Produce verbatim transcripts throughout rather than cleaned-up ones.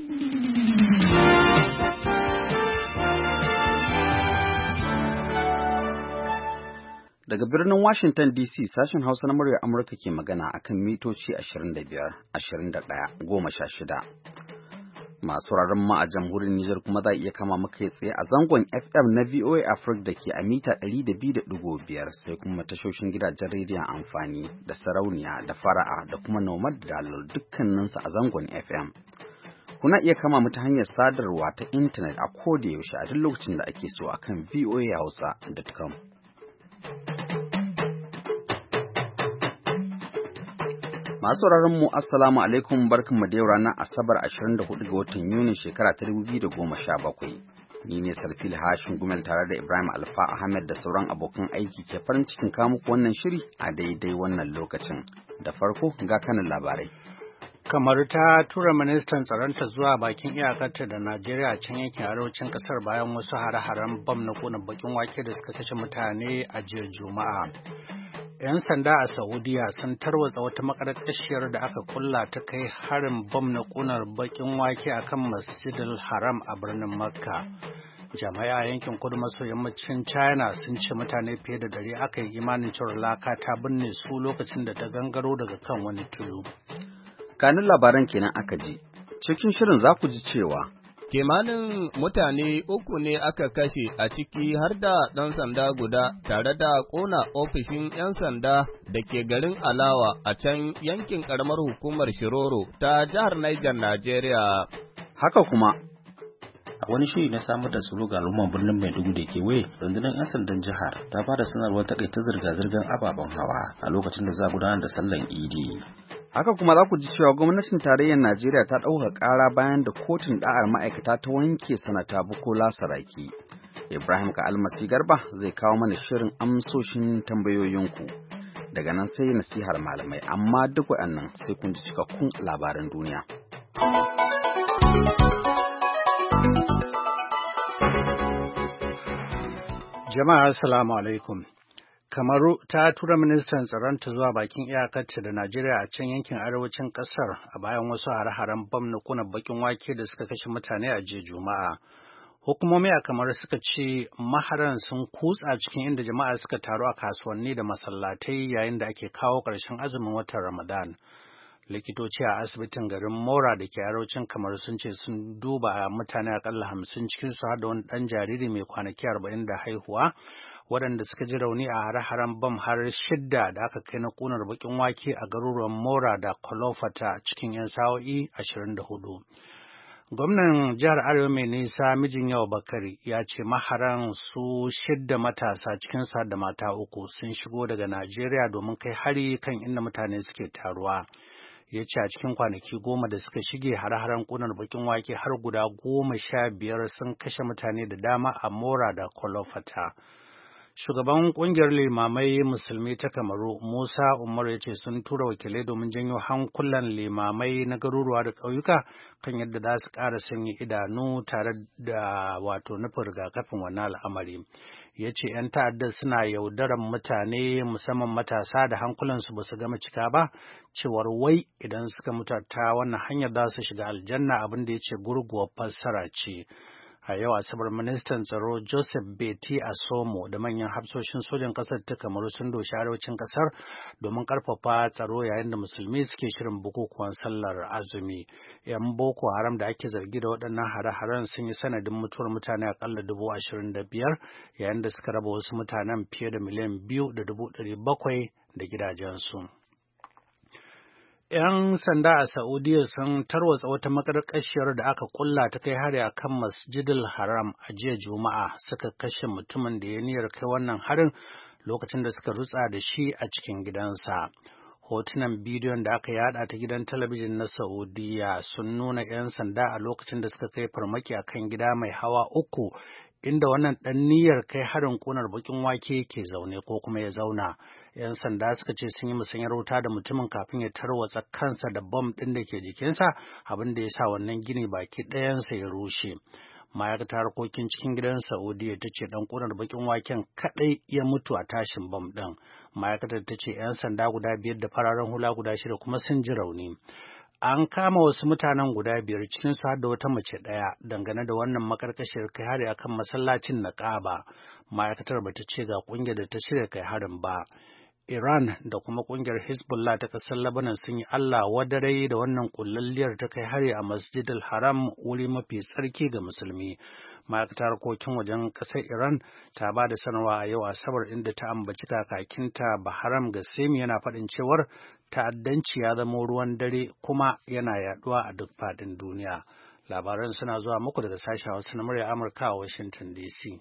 Daga birnin Washington D C, sashen Hausa na muryar Amurka ke magana akan mitoci ashirin da biyar, ashirin da ɗaya, goma sha shida. Masu wuraren mu a jamhuriyar Nijar kuma za a iya kama muka tsaye a zangon F M na V O A Africa da ke a mita ɗari da biyu da ɗigo biyar, sai kuma tashoshin gidajen rediyon amfani da sarauniya da fara'a da kuma nomad da dalol dukkaninsu a zangon F M. Kuna iya kama mu ta hanyar sadarwa ta intanet a koda yaushe a duk lokacin da ake so akan v o a hausa dot com. Masu sauraron mu assalamu alaikum, barkanmu da yau ranar Asabar ashirin da hudu ga watan Yuni shekara ta dubu biyu da goma sha bakwai. Ni ne Sarfil Hashin Gumel tare da Ibrahim Alfa Ahmed da sauran abokan aiki ke farin cikin kawo muku wannan shiri a daidai wannan lokacin. Da farko ga kanin labarai. Kamar ta tura ministan tsaronta zuwa bakin iyakarta da Najeriya a can yankin arewacin kasar bayan wasu hare-haren bam na kona bakin wake da suka kashe mutane a jiya Juma'a. 'Yan sanda a Saudiya sun tarwatsa wata makarkashiyar da aka kulla ta kai harin bam na kunar bakin wake a kan Masjidil Haram a birnin Makka. Jami'a yankin kudu maso yammacin China sun ce mutane fiye da dare aka yi imanin cewar laka ta binne su lokacin da ta gangaro daga kan wani tudu. Kanin labaran kenan aka ji. Cikin shirin za ku ji cewa kimanin mutane uku ne aka kashe a ciki har da ɗan sanda guda tare da ƙona ofishin 'yan sanda da ke garin Alawa a can yankin ƙaramar hukumar Shiroro ta jihar Niger, Najeriya. Haka kuma, a wani shiri na samar da tsaro ga al'umman birnin Maiduguri da kewaye, rundunar 'yan sandan jihar ta ba da sanarwar takaita zirga-zirgar ababen hawa a lokacin da za a gudanar da sallan Idi. Haka kuma za ku ji cewa gwamnatin tarayyar Najeriya ta ɗauka ƙara bayan da kotun ɗa'ar ma'aikata ta wanke sanata Bukola Saraki. Ibrahim ka almasi Garba zai kawo mana shirin amsoshin tambayoyinku. Daga nan sai nasihar malamai, amma duk waɗannan sai kun ji cikakkun labaran duniya. Jama'a assalamu alaikum. Kamaru ta tura ministan tsaronta zuwa bakin iyakarta da Najeriya a can yankin arewacin kasar a bayan wasu hare-haren bam na kuna bakin wake da suka kashe mutane a jiya Juma'a. Hukumomi a Kamaru suka ce maharan sun kutsa cikin inda jama'a suka taru a kasuwanni da masallatai yayin da ake kawo ƙarshen azumin watan Ramadan. Likitoci a asibitin garin Mora da ke arewacin Kamaru sun ce sun duba mutane akalla hamsin cikinsu har da wani ɗan jariri mai kwanaki arba'in da haihuwa, waɗanda suka ji rauni a hare-haren bam har shidda da aka kai na ƙunar baƙin wake a garuruwan Mora da Kolofata cikin 'yan sa'o'i ashirin da hudu. Gwamnan jihar Arewa mai nisa mijin yawa Bakari ya ce maharan su shidda matasa cikinsu da mata uku sun shigo daga Najeriya domin kai hari kan inda mutane suke taruwa. Ya ce a cikin kwanaki goma da suka shige hare-haren ƙunar baƙin wake har guda goma sha biyar sun kashe mutane da dama a Mora da Kolofata. Shugaban ƙungiyar limamai musulmi ta Kamaru, Musa Umar, ya ce sun tura wakilai domin janyo hankulan limamai na garuruwa da ƙauyuka kan yadda za su ƙara sanya idanu tare da wato nufin rigakafin wannan al'amari. Ya ce 'yan ta'addar suna yaudaran mutane musamman matasa da hankulansu ba su gama cika ba, cewar wai idan suka mutu ta wannan hanyar za su shiga aljanna, abin da ya ce gurguwar fassara ce. A yau Asabar ministan tsaro Joseph Beti Asomo da manyan hafsoshin sojan ƙasar ta Kamaru sun doshi arewacin ƙasar domin ƙarfafa tsaro yayin da musulmi suke shirin bukukuwan sallar azumi. 'Yan Boko Haram da ake zargi da waɗannan hare-haren sun yi sanadin mutuwar mutane aƙalla dubu ashirin da biyar yayin da suka raba wasu mutanen fiye da miliyan biyu da dubu ɗari bakwai da gidajensu. 'Yan sanda a Saudiya sun tarwatsa wata makarƙashiyar da aka kulla ta kai hari a kan Masjidil Haram a jiya Juma'a, suka kashe mutumin da ya niyyar kai wannan harin lokacin da suka rutsa da shi a cikin gidansa. Hotunan bidiyon da aka yada ta gidan talabijin na Saudiya sun nuna 'yan sanda a lokacin da suka kai farmaki a kan gida mai hawa uku, inda wannan ɗan niyyar kai harin ƙunar baƙin wake ke zaune ko kuma ya zauna. 'Yan sanda suka ce sun yi musanyar wuta da mutumin kafin ya tarwatsa kansa da bom ɗin da ke jikinsa, abin da ya sa wannan gini baki ɗayansa ya rushe. Ma'aikatar harkokin cikin gidan Saudiya ta ce ɗan ƙunar baƙin waken kaɗai ya mutu a tashin bom ɗin. Ma'aikatar ta ce 'yan sanda guda biyar da fararen hula guda shida kuma sun ji rauni. an kama wasu mutanen guda biyar cikin su har da wata mace ɗaya dangane da wannan makarkashiyar kai hari akan masallacin na Kaaba. Ma'aikatar bata ce ga ƙungiyar da ta shirya kai harin ba. Iran da kuma ƙungiyar Hezbollah ta ƙasar Lebanon sun yi Allah wadare da wannan ƙullalliyar ta kai hari a Masjidil Haram, wuri mafi tsarki ga musulmi. Ma'aikatar harkokin wajen ƙasar Iran ta ba da sanarwa a yau Asabar inda ta ambaci kakakinta Bahram Gassemi yana faɗin cewar ta'addanci ya zama ruwan dare kuma yana yaɗuwa a duk faɗin duniya. Labaran suna zuwa muku daga sashen Hausa na murya Amurka a Washington D C.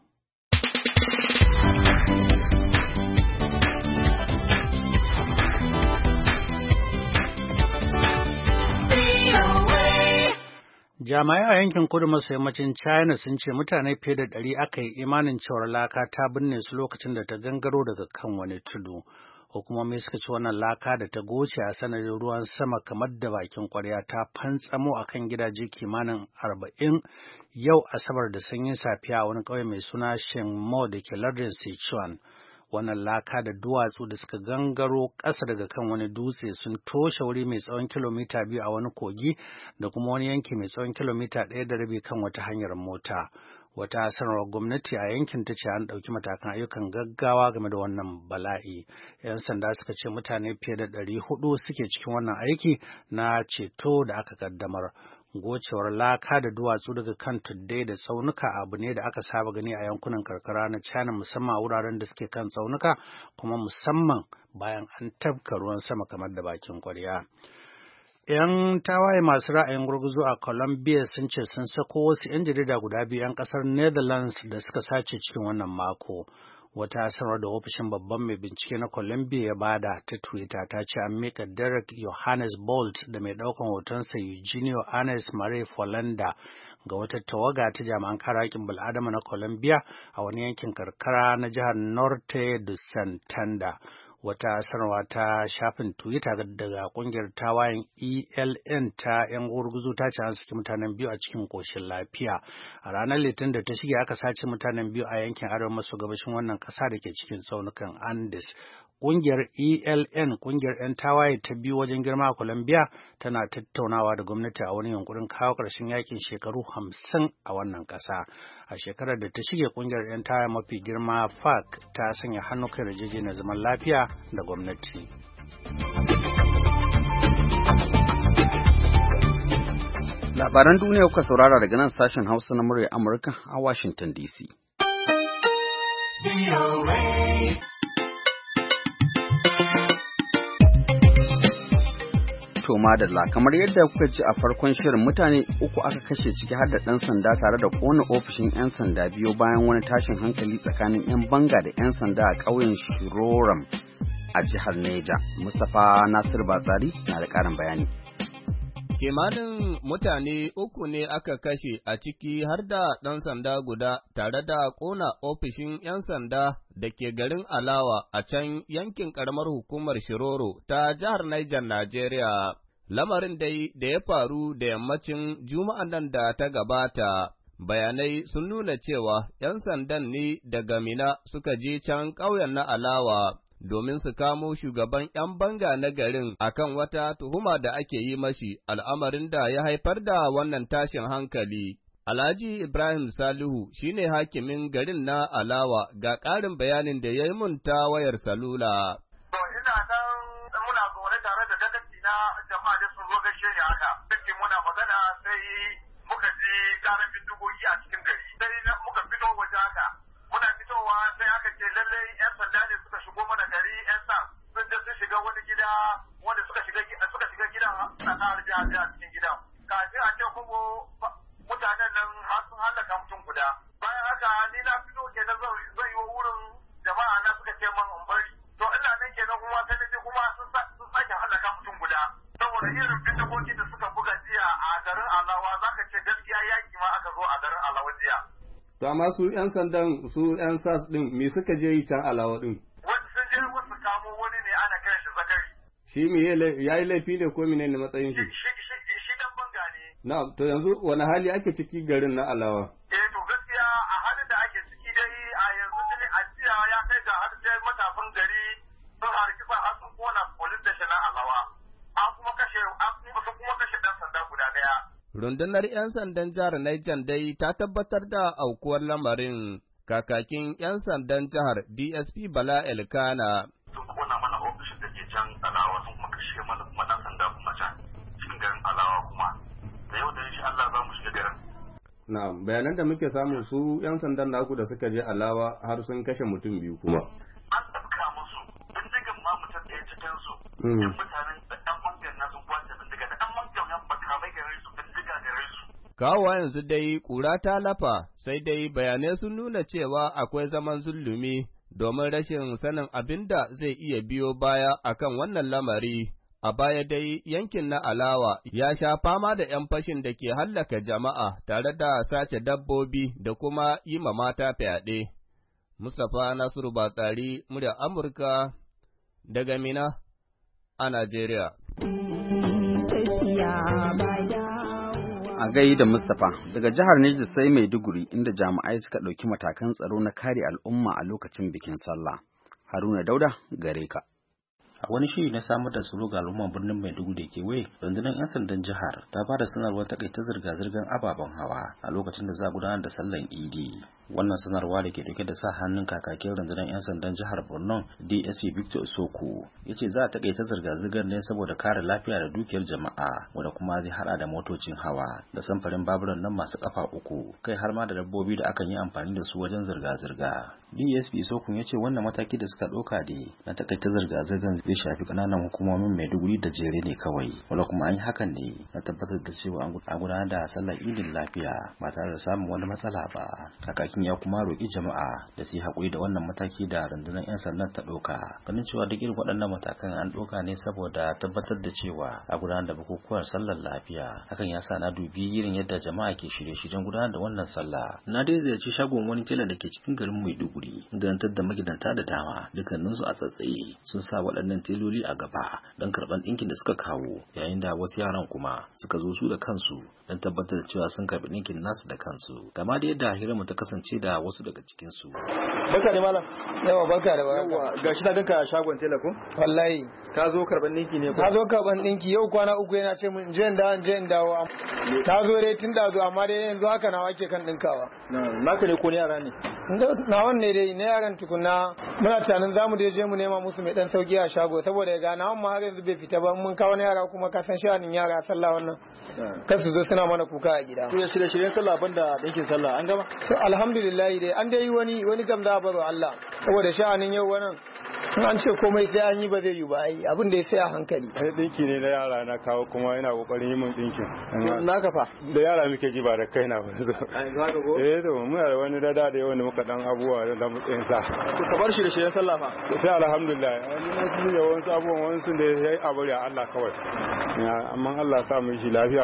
Jami'ai a yankin kudu maso yammacin China sun ce mutane fiye da ɗari aka yi imanin cewar laka ta binne su lokacin da ta gangaro daga kan wani tudu. Hukumomi suka ce wannan laka da ta goce a sanadin ruwan sama kamar da bakin kwarya ta fantsamo a kan gidaje kimanin arba'in yau Asabar da sanyin safiya a wani ƙauye mai suna Shengmo da ke lardin Sichuan. Wannan laka da duwatsu da suka gangaro ƙasa daga kan wani dutse sun toshe wuri mai tsawon kilomita biyu a wani kogi da kuma wani yanki mai tsawon kilomita ɗaya da rabi kan wata hanyar mota. Wata sanarwar gwamnati a yankin ta ce an ɗauki matakan ayyukan gaggawa game da wannan bala'i. 'Yan sanda suka ce mutane fiye da ɗari hudu suke cikin wannan aiki na ceto da aka kaddamar. Gocewar laka da duwatsu daga kan tuddai da tsaunuka abu ne da aka saba gani a yankunan karkara na China, musamman a wuraren da suke kan tsaunuka, kuma musamman bayan an tafka ruwan sama kamar da bakin kwarya. 'Yan tawaye masu ra'ayin gurguzu a Colombia sun ce sun sako wasu 'yan jarida guda biyu 'yan kasar Netherlands da suka sace cikin wannan mako. Wata sanarwar da ofishin babban mai bincike na Colombia ya bada ta Twitter ta ce an mika Derek Yohannes Bolt da mai daukan hotonsa Eugenio Anes Marie Folanda ga wata tawaga ta jami'an kare haƙƙin bil'adama na Colombia a wani yankin karkara na jihar Norte de Santander. Wata sanarwa ta shafin Twitter daga kungiyar tawayen E L N ta 'yan gurguzu ta ce an saki mutanen biyu a cikin koshin lafiya. A ranar Litinin da ta shige aka sace mutanen biyu a yankin arewa maso gabashin wannan ƙasa da ke cikin tsaunukan Andes. Kungiyar E L N, kungiyar 'yan tawaye ta biyu wajen girma a Colombia, tana tattaunawa da gwamnati a wani yunkurin kawo ƙarshen yakin shekaru hamsin a wannan ƙasa. A shekarar da ta shige kungiyar 'yan tawaye mafi girma F A R C ta sanya hannu kai yarjejeniyar zaman lafiya da gwamnati. Labaran duniya kuka saurara daga nan sashen Hausa na murya Amurka a Washington D C. To madalla, kamar yadda kuka ji a farkon shirin, mutane uku aka kashe ciki har da ɗan sanda tare da ƙona ofishin 'yan sanda biyu bayan wani tashin hankali tsakanin 'yan banga da 'yan sanda a ƙauyen Shiroram a jihar Neja. Mustapha Nasir Batsari na da ƙarin bayani. Kimanin mutane uku ne aka kashe a ciki har da ɗan sanda guda tare da ƙona ofishin 'yan sanda da ke garin Alawa a can yankin ƙaramar hukumar Shiroro ta jihar Niger, Najeriya. Lamarin dai da ya faru da yammacin Juma'an nan da ta gabata. Bayanai sun nuna cewa 'yan sandan ne daga Mina suka je can ƙauyen na Alawa domin su kamo shugaban 'yan banga na garin akan wata tuhuma da ake yi mashi, al'amarin da ya haifar da wannan tashin hankali. Alhaji Ibrahim Salihu shine hakimin garin na Alawa, ga ƙarin bayanin da ya yi mun ta wayar salula. Ina nan muna zaune tare da dagaci na jama'a da sun zo gaishe ni haka. Sai muna magana sai muka ji ƙarar bindigogi a cikin gari. Sai muka fito waje haka. Muna fitowa sai aka ce lallai 'yan sanda ne suka shigo mana gari, 'yan sa sun je sun shiga wani gida wanda suka shiga suka shiga gidan suna ta harbi a cikin gidan. Kafin a ce kuma mutanen nan har sun hallaka mutum guda. Bayan haka ni na fito kenan zan yi wa wurin jama'a na suka ce man in bari. To ina nan kenan kuma sai na je kuma sun sake hallaka mutum guda. Saboda irin bindigogi da suka buga jiya a garin Alawa zaka ce gaskiya yaki ma aka zo a garin Alawa jiya. To amma su 'yan sandan su 'yan sas ɗin me suka je yi can Alawa ɗin? Wani sun je wasu kamo wani ne ana kiran shi Zakari. Shi me ya yi laifi ne ko mene ne matsayin shi? Shi dan banga ne. Na, to yanzu wani hali ake ciki garin na Alawa? Eh to gaskiya a halin da ake ciki dai a yanzu ne a jiya ya kai ga har sai matafin gari sun harki sa har sun kona police station na Alawa. An kuma kashe an kuma kashe Rundunar ‘yan sandan jihar Niger dai ta tabbatar da aukuwar lamarin. Kakakin ‘yan sandan jihar D S P Bala Elkana. Sun kona mana ofishin da ke can Alawa sun kuma kashe mana kuma ɗan sanda kuma can cikin garin Alawa kuma. Da yau da insha Allah za mu shiga garin. Na bayanan da muke samu su ‘yan sandan naku da suka je Alawa har sun kashe mutum biyu kuma. An ɗauka musu bindigan ma mutum ɗaya cikin su. Yan mutanen da ɗan mangan na sun kwace bindiga da ɗan mangan yan makamai gare su bindiga gare su. Kawowa yanzu dai ƙura ta lafa, sai dai bayanai sun nuna cewa akwai zaman zulumi domin rashin sanin abin da zai iya biyo baya akan wannan lamari. A baya dai yankin na Alawa ya sha fama da ‘yan fashin da ke hallaka jama'a tare da sace dabbobi da kuma yi ma mata fyaɗe. Mustapha Nasiru Batsari, murya Amurka, daga Mina a Najeriya. A gai da Mustapha, daga jihar Neja sai Maiduguri inda jami'ai suka ɗauki matakan tsaro na kare al'umma a lokacin bikin sallah. Haruna Dauda, gare ka. A wani shiri na samar da tsaro ga al'umman birnin Maiduguri da kewaye, rundunar 'yan sandan jihar ta ba da sanarwar takaita zirga-zirgar ababen hawa a lokacin da za a gudanar da sallan Idi. Wannan sanarwa da ke dauke da sa hannun kakakin rundunar 'yan sandan jihar Borno D S P Victor Soko ya ce za a takaita zirga-zirgar ne saboda kare lafiya da dukiyar jama'a, wanda kuma zai hada da motocin hawa da samfarin baburan nan masu kafa uku, kai har ma da dabbobi da akan yi amfani da su wajen zirga-zirga. D S P Soko ya ce wannan mataki da suka ɗauka da na takaita zirga-zirgar zai shafi kananan hukumomin Maiduguri da Jere ne kawai, wanda kuma an yi hakan ne na tabbatar da cewa an gudanar da sallar idin lafiya ba tare da samun wani matsala ba. Kakakin ya kuma roƙi jama'a da su yi haƙuri da wannan mataki da rundunar 'yan sandan ta ɗauka, ganin cewa duk irin waɗannan matakan an ɗauka ne saboda tabbatar da cewa a gudanar da bukukuwar sallar lafiya. Hakan ya sa na dubi irin yadda jama'a ke shirye-shiryen gudanar da wannan sallah. Na dai ziyarci shagon wani tela da ke cikin garin Maiduguri, gantar da magidanta da dama dukkaninsu a tsatsaye sun sa waɗannan teloli a gaba don karɓar ɗinkin da suka kawo, yayin da wasu yaran kuma suka zo su da kansu don tabbatar da cewa sun karɓi ɗinkin nasu da kansu. Kama da yadda hiranmu ta kasance da wasu daga cikinsu. Barka da malam. Yawa barka da barka. Yawa gashi na ganka a shagon tela ko? Wallahi. Ka zo karɓar ɗinki ne ko? Ka zo karɓar ɗinki yau kwana uku yana ce mun je in dawo in je in dawo. Ta zo dai tun da zo amma dai yanzu haka nawa ke kan ɗinkawa. Naka ne ko ne yara ne? Nawan ne dai na yaran tukunna muna tunanin zamu dai je mu nema musu mai dan sauki a shago saboda ga nawan ma har yanzu bai fita ba, mun kawo na yara kuma ka san sha'anin yara sallah wannan kar su zo suna mana kuka a gida. To ya shirye shiryen sallah banda dinkin sallah an gama? To alhamdulillah dai an dai yi wani wani gam da baro Allah saboda sha'anin yau wannan in an ce komai sai an yi ba zai yi ba ai abin da ya sai a hankali. Ai dinki ne na yara na kawo kuma ina kokarin yi mun dinkin. Naka fa? Da yara muke ji ba da kaina ba. Ai zaka go? Eh to muna da wani dada da yawan da muka dan abubuwa da mu tsayin sa. To ka bar shi da shi sallah fa? Sai alhamdulillah. Ni na shi da wasu abubuwan wasu da yayi abari Allah kawai. Amma Allah sa mu shi lafiya.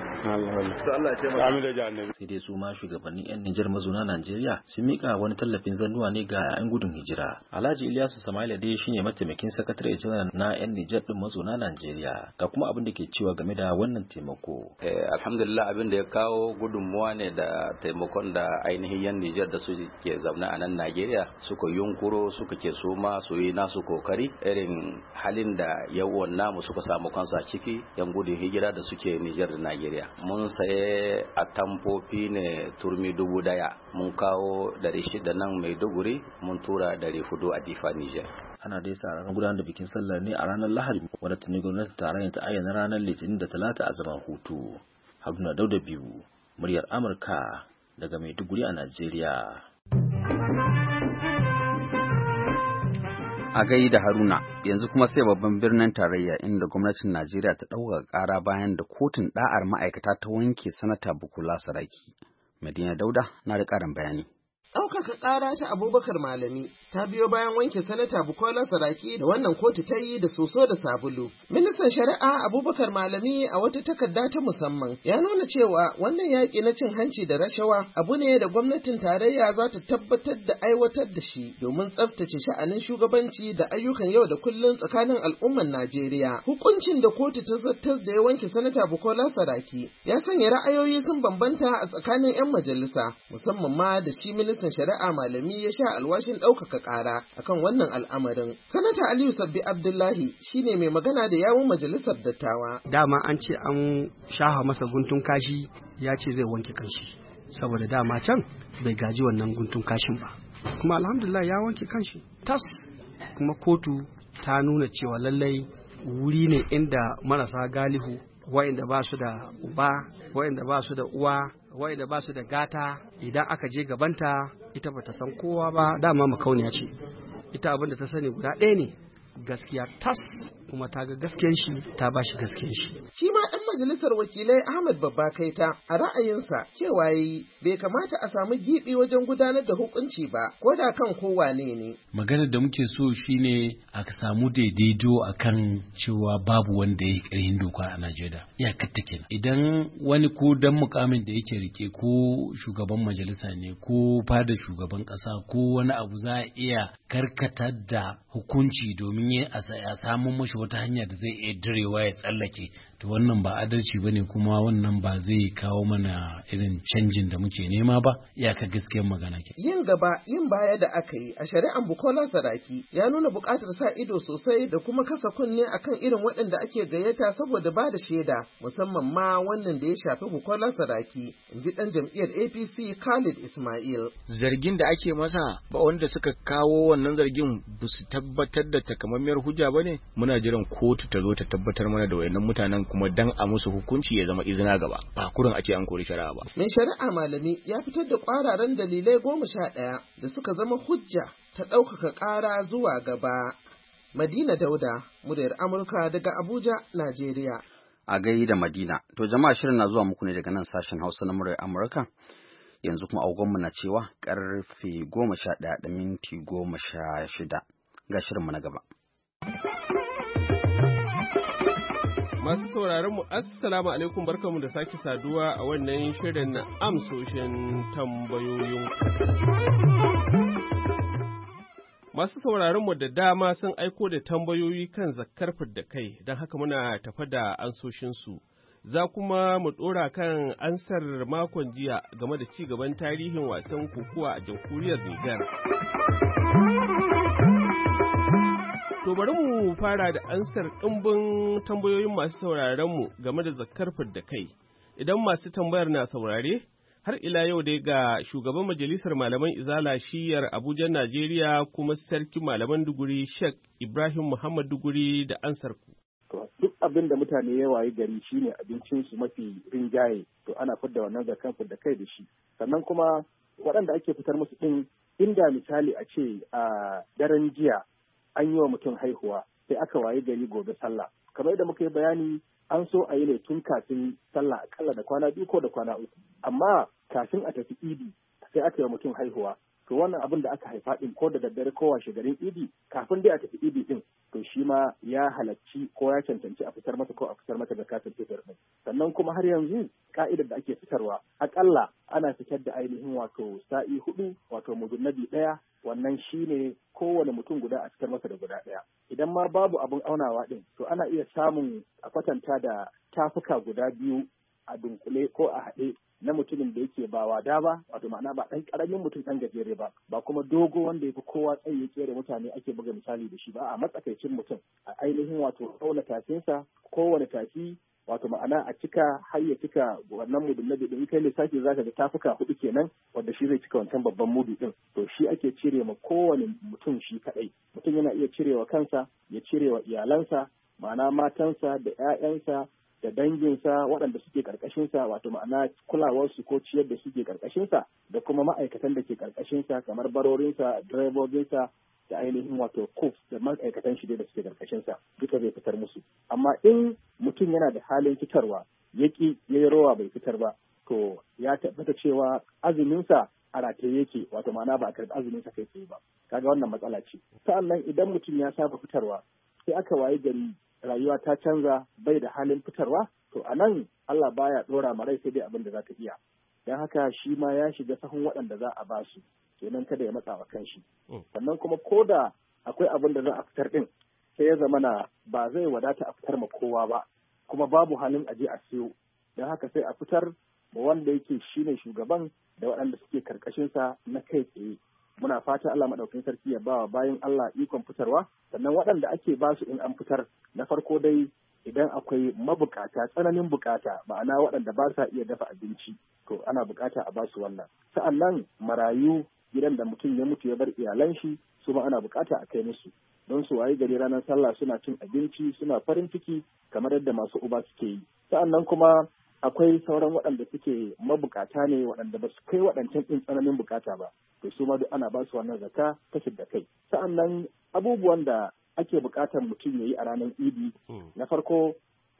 Sai dai su ma shugabannin 'yan Nijar mazauna Najeriya sun mika wani tallafin zannuwa ne ga 'yan gudun hijira. Alhaji Ilyasu Samaila dai shine mataimakin sakatare janar na 'yan Nijar din mazauna Najeriya. Ga kuma abin da ke cewa game da wannan taimako. Eh, alhamdulillah abin da ya kawo gudunmuwa ne da taimakon da ainihin 'yan Nijar da su ke zaune a nan Najeriya suka yunkuro suka ke so ma su yi nasu kokari irin halin da yawan namu suka samu kansu a ciki 'yan gudun hijira da suke Nijar da Najeriya. Mun saye a tamfofi ne turmi dubu daya, mun kawo dari shida nan Maiduguri, mun tura dari hudu a Difa Niger. Ana dai sa ranar gudanar da bikin sallah ne a ranar Lahadi, wadda tuni gwamnatin tarayya ta ayyana ranar Litinin da Talata a zaman hutu. Haruna Dauda biyu, muryar Amurka daga Maiduguri a Najeriya. A gai da Haruna, yanzu kuma sai babban birnin tarayya inda gwamnatin Najeriya ta ɗauka ƙara bayan da kotun ɗa'ar ma'aikata ta wanke sanata Bukola Saraki. Madina Dauda na da ƙarin bayani. Ɗaukaka ƙara ta Abubakar Malami ta biyo bayan wanke sanata Bukola Saraki da wannan kotu ta yi da soso da sabulu. Ministan Shari'a Abubakar Malami a wata takarda ta musamman ya nuna cewa wannan yaƙi na cin hanci da rashawa abu ne da gwamnatin tarayya za ta tabbatar da aiwatar da shi domin tsaftace sha'anin shugabanci da ayyukan yau da kullum tsakanin al'umman Najeriya. Hukuncin da kotu ta zartar da ya wanke sanata Bukola Saraki ya sanya ra'ayoyi sun bambanta a tsakanin 'yan majalisa, musamman ma da shi ministan ministan shari'a Malami ya sha alwashin ɗaukaka ƙara akan wannan al'amarin. Sanata Aliyu Sabbi Abdullahi shine mai magana da yawun majalisar dattawa. Dama an ce an shaha masa guntun kashi ya ce zai wanke kanshi saboda dama can bai gaji wannan guntun kashin ba. Kuma alhamdulillah ya wanke kanshi tas, kuma kotu ta nuna cewa lallai wuri ne inda marasa galihu, wa'inda ba su da uba, wa'inda ba su da uwa, wa'inda ba su da gata, idan aka je gabanta ita ba ta san kowa ba, dama makauniya ce. Ita abin da ta sani guda ɗaya ne, gaskiya tas, kuma ta ga gaskiyan shi ta ba shi gaskiyan shi. Shi ma ɗan majalisar wakilai Ahmad Babba Kaita a ra'ayinsa cewa yi bai kamata a samu giɓi wajen gudanar da hukunci ba, ko da kan kowane ne. Maganar da muke so shine a samu daidaito akan cewa babu wanda ya yi ƙarfin doka a Najeriya. Iyakar ta kenan. Idan wani ko dan mukamin da yake rike ko shugaban majalisa ne ko fada shugaban ƙasa ko wani abu za a iya karkatar da hukunci domin a samu mashi wata hanya da zai iya direwa ya tsallake, to wannan ba adalci bane, kuma wannan ba zai kawo mana irin canjin da muke nema ba. Iyaka gaskiyar magana ke. Yin gaba yin baya da aka yi a shari'ar Bukola Saraki ya nuna buƙatar sa ido sosai da kuma kasa kunne akan irin waɗanda ake gayyata saboda ba da shaida, musamman ma wannan da ya shafi Bukola Saraki, in ji ɗan jam'iyyar A P C Khalid Ismail. Zargin da ake masa ba wanda suka kawo wannan zargin ba su tabbatar da takamammiyar hujja ba ne, muna jiran kotu ta zo ta tabbatar mana da wayannan mutanen kuma dan a musu hukunci ya zama izina gaba, ba kurin ake an kori shari'a ba. Mai shari'a Malami ya fitar da kwararan dalilai goma sha ɗaya da suka zama hujja ta ɗaukaka ƙara zuwa gaba. Madina Dauda, muryar Amurka daga Abuja, Najeriya. A gai da Madina, to jama'a shirin na zuwa muku ne daga nan sashen Hausa na muryar Amurka. Yanzu kuma agogonmu na cewa karfe goma sha ɗaya da minti goma sha shida. Ga shirinmu na gaba. Masu sauraron mu assalamu alaikum, barkamu da sake saduwa a wannan shirin na amsoshin tambayoyin. Masu sauraron mu da dama sun aiko da tambayoyi kan zakkar fidda kai, don haka muna tafa da ansoshinsu. Za kuma mu ɗora kan ansar makon jiya game da ci gaban tarihin wasan kokowa a jamhuriyar Nijar. To bari mu fara da ansar ɗimbin tambayoyin masu sauraronmu game da zakkar fidda kai. Idan masu tambayar na saurare, har ila yau dai ga shugaban majalisar malaman Izala shiyar Abuja, Najeriya, kuma sarkin malaman Duguri Sheikh Ibrahim Muhammad Duguri da ansar ku. Duk abin da mutane ya wayi gari shine abincinsu mafi rinjaye, to ana fidda wannan zakkar fidda kai da shi. Sannan kuma waɗanda ake fitar musu ɗin, inda misali a ce a daren jiya an yi wa mutum haihuwa sai aka waye gari gobe sallah, kamar da muka yi bayani an so a yi ne tun kafin sallah akalla da kwana biyu ko da kwana uku, amma kafin a tafi idi sai aka yi wa mutum haihuwa, to wannan abin da aka haifa din ko da daddare ko washe garin idi kafin dai a tafi idi din, to shi ma ya halacci ko ya cancanci a fitar masa ko a fitar masa da katin fitar din. Sannan kuma har yanzu ka'idar da ake fitarwa akalla ana fitar da ainihin wato sa'i hudu, wato mudunnabi ɗaya, wannan shine kowane mutum guda a fitar masa da guda ɗaya. Idan ma babu abin aunawa ɗin, to ana iya samun a kwatanta da tafuka guda biyu a dunkule ko a haɗe na mutumin da yake ba wada ba, wato ma'ana ba ɗan ƙaramin mutum ɗan gajere ba, ba kuma dogo wanda ya fi kowa tsayi ya kere mutane ake buga misali da shi ba, a matsakaicin mutum a ainihin wato ɗaula tafinsa, kowane tafi wato ma'ana a cika har ya cika wannan mudun na bidin kai lissafi za ka ga tafuka hudu kenan wanda shi zai cika wancan babban mudu din, to shi ake cire ma kowane mutum shi kadai. Mutum yana iya cirewa kansa, ya cirewa iyalansa, ma'ana matansa da 'ya'yansa da danginsa waɗanda suke ƙarƙashinsa, wato ma'ana kulawarsu ko ciyar da suke ƙarƙashinsa, da kuma ma'aikatan da ke ƙarƙashinsa kamar barorinsa, direbobinsa da ainihin wato kuf da ma'aikatan shi da suke ƙarƙashinsa, duka zai fitar musu. Amma in mutum yana da halin fitarwa ya ƙi ya yi rawa bai fitar ba, to ya tabbata cewa azuminsa a rataye yake, wato ma'ana ba a karɓi azuminsa kai tsaye ba. Kaga wannan matsala ce. Sa'annan idan mutum ya saba fitarwa sai aka waye gari rayuwa ta canza bai da halin fitarwa, to a nan Allah baya ɗora ma rai sai dai abin da za ka iya. Don haka shi ma ya shiga sahun waɗanda za a ba su, kenan kada ya matsa wa kanshi. Sannan kuma ko da akwai abin da za a fitar ɗin, sai ya zama na ba zai wadata a fitar ma kowa ba, kuma babu halin aje a siyo. Don haka sai a fitar wanda yake shine shugaban da waɗanda suke karkashinsa na kai tsaye. Muna fata Allah maɗaukakin sarki ya ba wa bayan Allah ikon fitarwa, sannan waɗanda ake ba su in an fitar, na farko dai idan akwai mabukata tsananin bukata, ma'ana waɗanda ba sa iya dafa abinci, to ana bukata a ba su wannan. Sa'annan marayu, gidan da mutum ya mutu ya bar iyalan shi, su ma ana bukata a kai musu, don su waye gari ranar sallah suna cin abinci suna farin ciki kamar yadda masu uba suke yi. Sa'annan kuma akwai sauran waɗanda suke mabukata ne waɗanda ba su kai waɗancan ɗin tsananin bukata ba, to su ma duk ana ba su wannan zakka ta da kai. Sa'annan abubuwan da ake bukatar mutum ya yi a ranar idi, na farko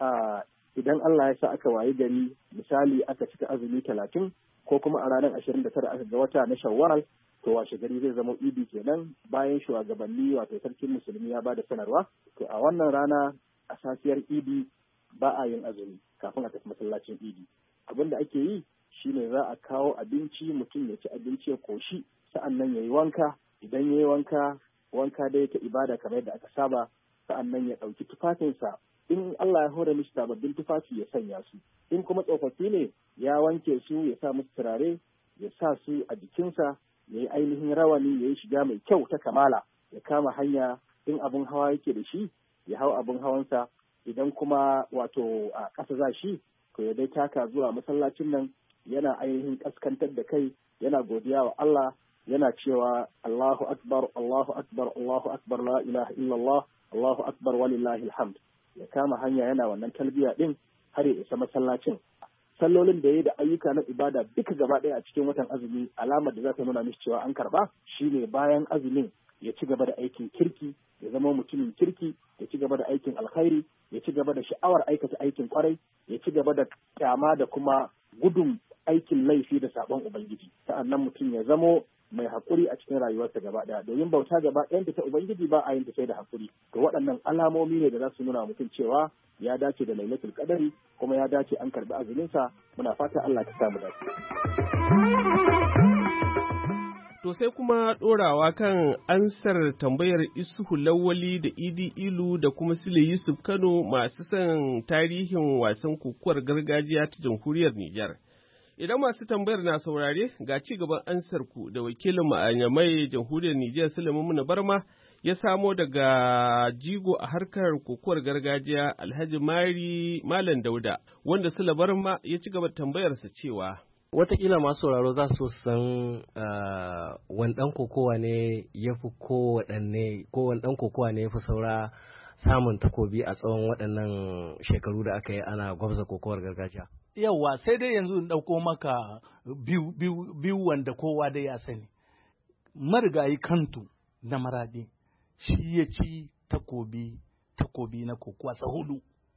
idan Allah ya sa aka wayi gari misali aka cika azumi talatin ko kuma a ranar ashirin da tara aka ga wata na Shawwal, to washe gari zai zama idi kenan bayan shugabanni wato sarkin musulmi ya bada sanarwa. To a wannan rana a safiyar idi ba a yin azumi kafin a tafi masallacin idi. Abin da ake yi shine za a kawo abinci, mutum ya ci abinci ya koshi, sa'annan ya yi wanka. Idan ya yi wanka wanka dai ta ibada kamar yadda aka saba, sa'annan ya ɗauki tufafinsa, in Allah ya hore mishi sababbin tufafi ya sanya su, in kuma tsofaffi ne ya wanke su ya sa musu turare, ya sa su a jikinsa, ya yi ainihin rawani, ya yi shiga mai kyau ta kamala, ya kama hanya. In abin hawa yake da shi ya hau abin hawansa, idan kuma wato a ƙasa za shi to ya dai taka zuwa masallacin nan, yana ainihin ƙaskantar da kai, yana godiya wa Allah, yana cewa Allahu akbar, Allahu akbar, Allahu akbar, la ilaha illallah, Allahu akbar walillahi alhamd. Ya kama hanya yana wannan talbiya din har ya isa masallacin. Sallolin da ya yi da ayyuka na ibada duka gaba ɗaya a cikin watan azumi, alamar da za ta nuna mishi cewa an karba shine bayan azumin ya ci gaba da aikin kirki, ya zama mutumin kirki, ya ci gaba da aikin alkhairi, ya ci gaba da sha'awar aikata aikin kwarai, ya ci gaba da kyama da kuma gudun aikin laifi da sabon ubangiji. Sa'annan mutum ya zamo mai haƙuri a cikin rayuwarsa gaba ɗaya, domin bauta gaba ɗayanta ta ubangiji ba a yin ta sai da haƙuri. To waɗannan alamomi ne da za su nuna mutum cewa ya dace da lailatul qadari kuma ya dace an karɓi azuminsa. Muna fata Allah ka samu dace. To sai kuma ɗorawa kan ansar tambayar Isuhu Lawali da Idi Ilu da kuma Sule Yusuf Kano masu son tarihin wasan kokuwar gargajiya ta jamhuriyar Nijar. Idan masu tambayar na saurare ga ci gaban ansar ku da wakilin ma'anyamai jamhuriyar Nijar Sulaiman Muna Barma ya samo daga jigo a harkar kokuwar gargajiya Alhaji Mari Malam Dauda, wanda Sule Barma ya ci gaba tambayarsa cewa Wataƙila masu sauraro za su san wani ɗan kokowa ne ya fi kowaɗanne ko wani ɗan kokowa ne ya fi saura samun takobi a tsawon waɗannan shekaru da aka yi ana gwabza kokowar gargajiya. Yawwa sai dai yanzu in ɗauko maka biyu, biyu, biyu wanda kowa dai ya sani. Marigayi Kantu na Maraɗi shi ya ci takobi takobi na kokowa sa hudu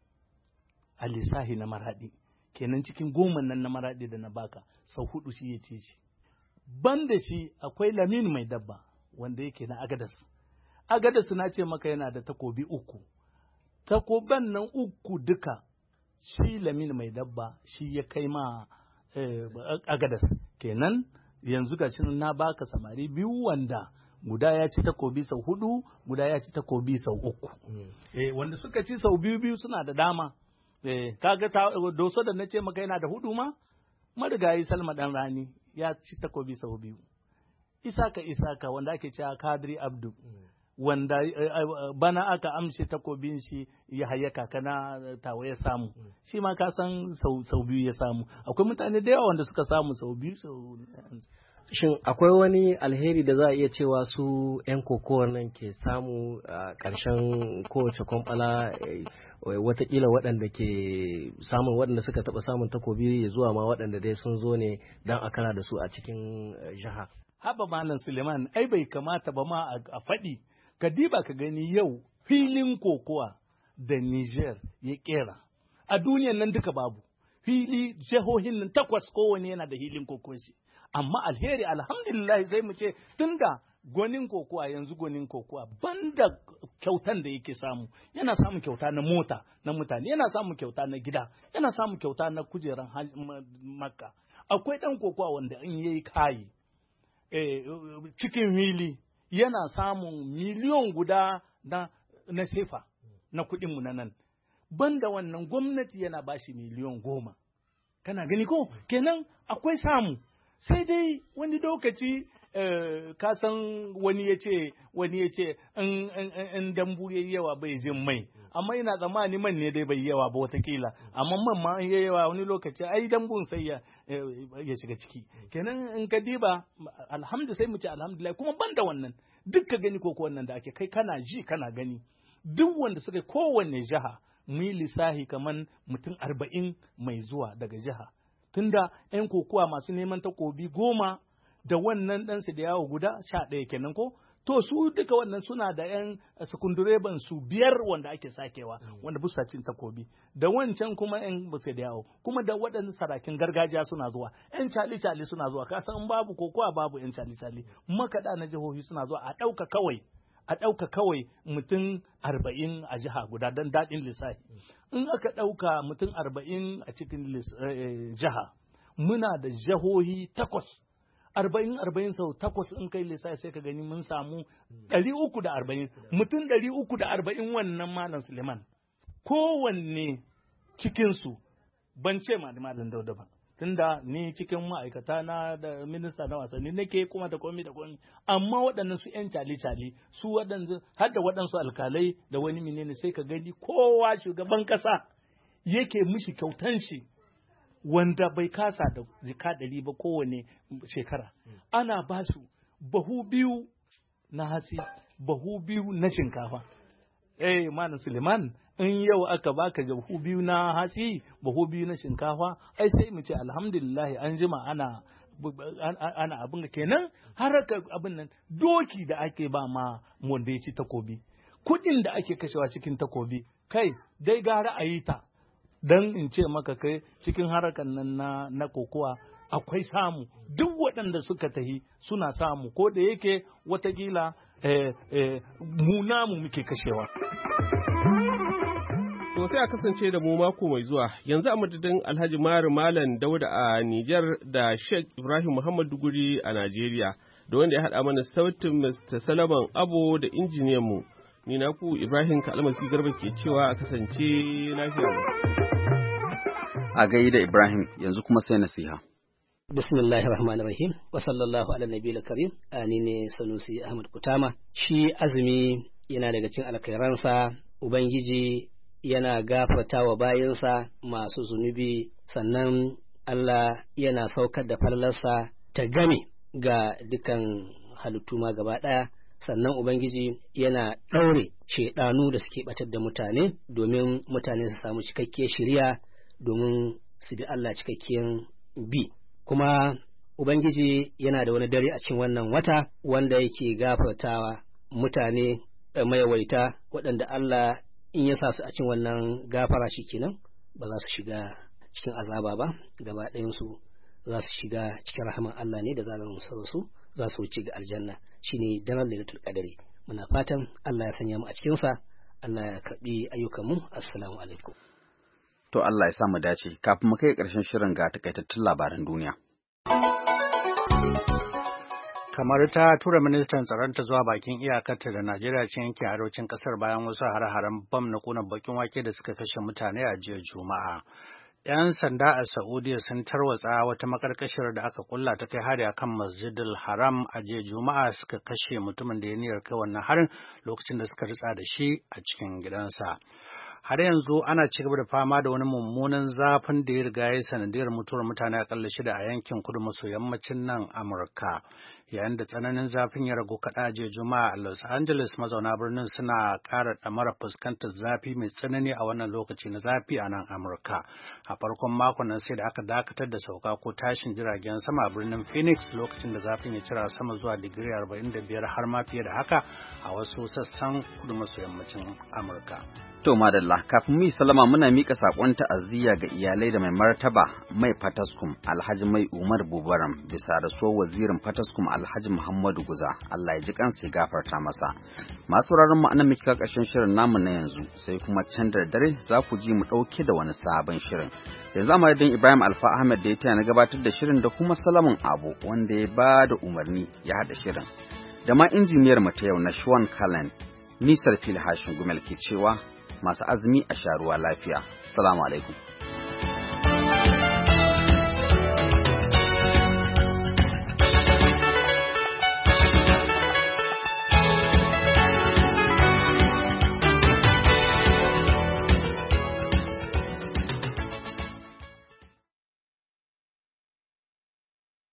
a lissahi na Maraɗi. Kenan cikin goma nan na Maraɗi da na baka sau hudu shi ya ci shi. Ban da shi akwai Laminu Mai Dabba wanda yake na Agadas. Agadas na ce maka yana da takobi uku. Takoban nan uku duka shi Laminu Mai Dabba shi ya kai ma eh, Agadas. Kenan yanzu ga shi na baka samari biyu wanda guda ya ci takobi sau hudu, guda ya ci takobi sau uku. Mm. Eh, wanda suka ci sau biyu biyu suna da dama. Eh, kaga ta doso da nace maka yana da hudu ma, marigayi Salma Dan Rani ya ci takobi sau biyu. Isaka Isaka wanda ake cewa Kadri Abdu, mm. wanda uh, bana aka amshe takobin shi ya hayya kakana tawa ya samu, mm. shi ma ka san sau, sau biyu ya samu. Akwai mutane da yawa wanda suka samu sau biyu sau. Shin akwai wani alheri da za a iya cewa su 'yan kokowar nan ke samu a ƙarshen kowace kwamfala, watakila waɗanda ke samun waɗanda suka taɓa samun takobi ya zuwa ma waɗanda dai sun zo ne don a kana da su a cikin jiha? Haba Malam Suleiman, ai bai kamata ba ma a faɗi, ka diba ka gani yau filin kokowa da Niger ya ƙera. A duniyan nan duka babu, fili jihohin nan takwas kowane yana da hilin kokowa shi. Amma alheri alhamdulillah zai mu ce tunda gwanin kokowa yanzu gwanin kokowa banda kyautan da yake samu, yana samun kyauta na mota na mutane, yana samun kyauta na gida, yana samun kyauta na kujeran makka. Akwai ɗan kokowa wanda in yayi kayi eh, cikin hili yana samun miliyon guda na na sefa na kuɗin mu na nan. Banda wannan gwamnati yana bashi miliyon goma. kana gani ko kenan akwai samu sai dai wani lokaci ka san wani ya ce wani ya ce in dambu yayi yawa bai jin mai amma ina tsammani man ne dai bai yawa ba watakila amma man ma in yayi yawa wani lokaci ai dambun sai ya ya shiga ciki kenan in ka diba alhamdulillah sai mu ce alhamdulillah kuma banda wannan duk ka gani koko wannan da ake kai kana ji kana gani duk wanda suka kowanne jiha mu yi lissahi kaman mutum arba'in mai zuwa daga jiha tunda yan kokowa masu neman takobi goma da wannan ɗansu da yawo guda sha ɗaya kenan ko to su duka wannan suna da yan sekundureban su biyar wanda ake sakewa wanda busa cin takobi da wancan kuma yan busa da yawo kuma da waɗannan sarakin gargajiya suna zuwa yan cali cali suna zuwa ka san babu kokowa babu yan cali cali makaɗa na jihohi suna zuwa a ɗauka kawai a ɗauka kawai mutum arba'in a jiha guda don daɗin lissafi in aka ɗauka mutum arba'in a cikin jiha muna da jihohi takwas arba'in arba'in sau takwas in kai lissafi sai ka gani mun samu ɗari uku da arba'in mutum ɗari uku da arba'in wannan malam Suleiman kowanne cikinsu ban ce ma malam Dauda ba tunda ni cikin ma'aikata na da minista na wasanni nake kuma da komi da komi amma waɗannan su ƴan cali-cali su waɗansu har da waɗansu alkalai da wani menene sai ka gani kowa shugaban ƙasa yake mishi kyautan shi wanda bai kasa da jika ɗari ba kowane shekara ana ba su bahu biyu na hatsi bahu biyu na shinkafa eh malam Suleiman in yau aka baka bahu biyu na hatsi bahu biyu na shinkafa ai sai mu ce alhamdulillah an jima ana ana abin kenan haraka abin nan doki da ake ba ma wanda ya ci takobi kuɗin da ake kashewa cikin takobi kai dai gara a yi ta dan in ce maka kai cikin harakan nan na na kokowa akwai samu duk waɗanda suka tahi suna samu ko da yake watakila eh, eh, mu namu muke kashewa. To sai a kasance da mu mako mai zuwa yanzu a madadin Alhaji Mari Malam Dauda a Nijar da Sheikh Ibrahim Muhammad Duguri a Najeriya da wanda ya haɗa mana sautin Mister Salaman Abo da injiniyan mu ni na ku Ibrahim Kalmasi Garba ke cewa a kasance lafiya. A gayi da Ibrahim yanzu kuma sai nasiha. Bismillahir Rahmanir Rahim wa sallallahu ala nabiyil karim ani ne Sanusi Ahmad Kutama shi azumi yana daga cikin alkhairansa ubangiji yana gafarta wa bayinsa masu zunubi sannan Allah yana saukar da fallarsa ta game ga dukan halittu ma gaba ɗaya sannan ubangiji yana ɗaure shedanu da suke batar da mutane domin mutane su samu cikakkiyar shiriya domin su bi Allah cikakken bi kuma ubangiji yana da wani dare a cikin wannan wata wanda yake gafartawa mutane mayawaita waɗanda Allah in ya sa su a cikin wannan gafara shi kenan ba za su shiga cikin azaba ba gaba ɗayansu za su shiga cikin rahaman Allah ne da zarar musu su za su wuce ga aljanna shine daren lailatul qadari muna fatan Allah ya sanya mu a cikin sa Allah ya karbi ayyukan mu assalamu alaikum. To Allah ya sa mu dace kafin mu kai ƙarshen shirin ga takaitattun labaran duniya. Kamar ta tura ministan tsaron ta zuwa bakin iyakarta da Najeriya cikin yankin arewacin kasar bayan wasu hare-haren bam na kuna bakin wake da suka kashe mutane a jiya Juma'a. 'Yan sanda a Saudiya sun tarwatsa wata makarkashiyar da aka kulla ta kai hari akan Masjidil Haram a jiya Juma'a suka kashe mutumin da ya niyyar kai wannan harin lokacin da suka ritsa da shi a cikin gidansa. Har yanzu ana ci gaba da fama da wani mummunan zafin da ya riga ya sanadiyar mutuwar mutane akalla shida a yankin kudu maso yammacin nan Amurka. Yayin da tsananin zafin ya ragu kaɗa jiya Juma'a a Los Angeles mazauna birnin suna ƙara ɗamara fuskantar zafi mai tsanani a wannan lokaci na zafi a nan Amurka. A farkon makon nan sai da aka dakatar da sauka ko tashin jiragen sama a birnin Phoenix lokacin da zafin ya cira sama zuwa digiri arba'in da biyar har ma fiye da haka a wasu sassan kudu maso yammacin Amurka. To madalla kafin mu yi salama muna mika sakon ta'aziyya ga iyalai da mai martaba mai Fataskum Alhaji Mai Umar Bubaram bisa rasuwar wazirin Fataskum Alhaji Muhammadu Guza Allah ya ji kansa ya gafarta masa. Masu sauraron mu anan muke ƙarshen shirin namu na yanzu sai kuma can da dare za ku ji mu ɗauke da wani sabon shirin. Yanzu a madadin Ibrahim Alfa Ahmed da ya taya na gabatar da shirin da kuma Salamun Abu wanda ya ba da umarni ya haɗa shirin. Da ma injiniyar mu ta yau na Shwan Kallen Nisar Fil Hashin Gumel ke cewa masu azumi a sha ruwa lafiya. Assalamu alaikum.